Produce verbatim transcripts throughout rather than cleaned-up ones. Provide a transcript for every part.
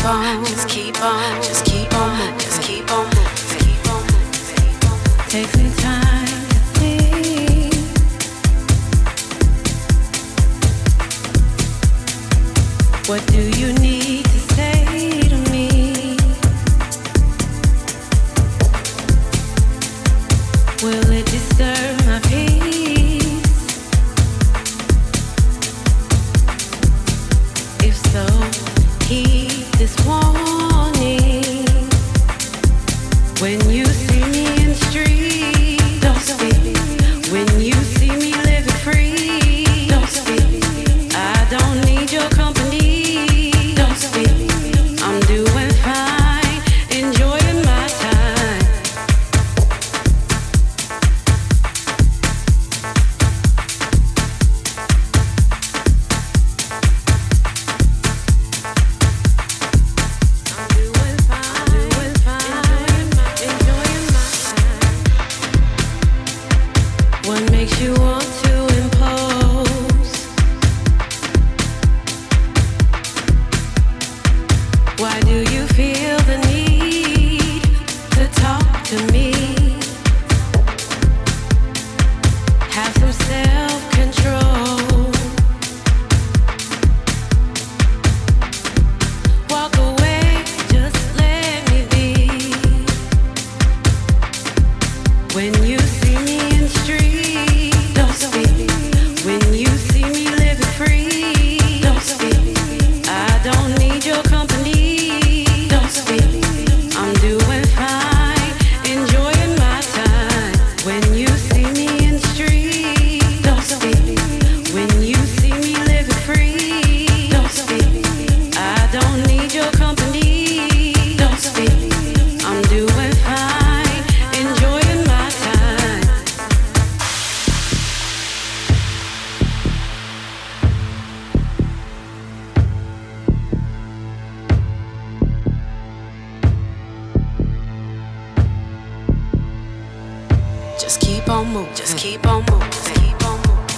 on, just keep on, just keep on, just keep on, just keep on. Take some time to think. What do you need to say to me? Will it disturb my peace? If so, heed this warning. When you see me in the street, don't speak. When you see me living free, don't speak. I don't need your company, don't speak. I'm doing fine, enjoying my time. I'm doing fine, doing fine, enjoying my time. What makes you want to impose? Why do you feel the need to talk to me? Have some self-control. Walk away, just let me be. When you see me in the street, don't speak. When you see me living free, don't speak. I don't need your company, don't speak. I'm doing fine, enjoying my time. When you see me in the street, don't speak. When you see me living free, don't speak. I don't need your company, don't speak. I'm doing fine, enjoying my time. Just keep on moving, just keep on moving, just keep on moving,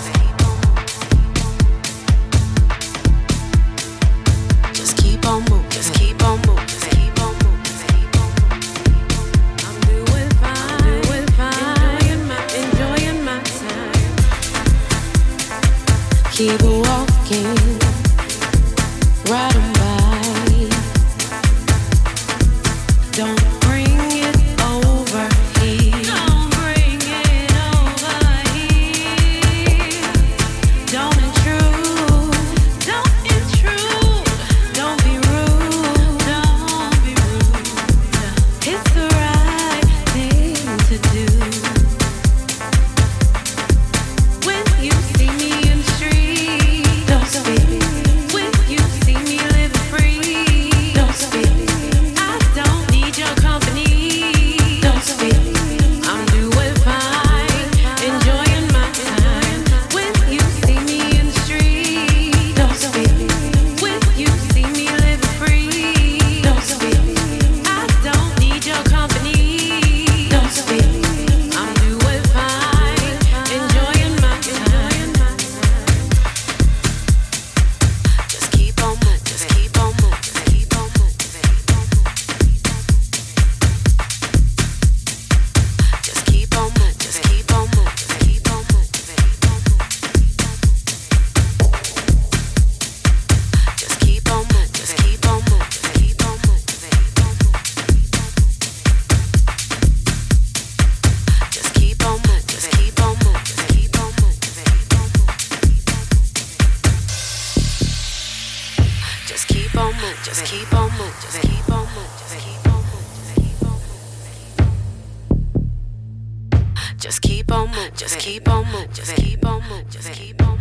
just keep on moving, just keep on moving, just keep on moving, just keep on moving. I'm doing fine, doing fine, enjoying my, enjoying my time. Keep walking, right on by. Don't bring it over here. Don't bring it over here. Don't intrude. Don't intrude. Don't be rude. Don't be rude. It's the right thing to do. When you see me in the street, don't speak. When you see me living free, don't speak. I don't need your company, don't speak. I'm doing fine, enjoying my time. When you see me in the street, don't speak. When you see me living free, don't speak. I don't need your company, don't speak. I'm doing fine, enjoying my time. Just keep on moving, just keep on moving, just keep on moving, just keep on moving. Just keep on moving, just keep on moving, just keep on moving. Just keep on moving, just keep on moving, just keep on moving. Just keep on moving, just keep on moving, just keep on moving. Just keep on moving, just keep on moving, just keep on moving, just keep on moving. Just keep on moving, just keep on moving, just keep on moving, just keep on moving.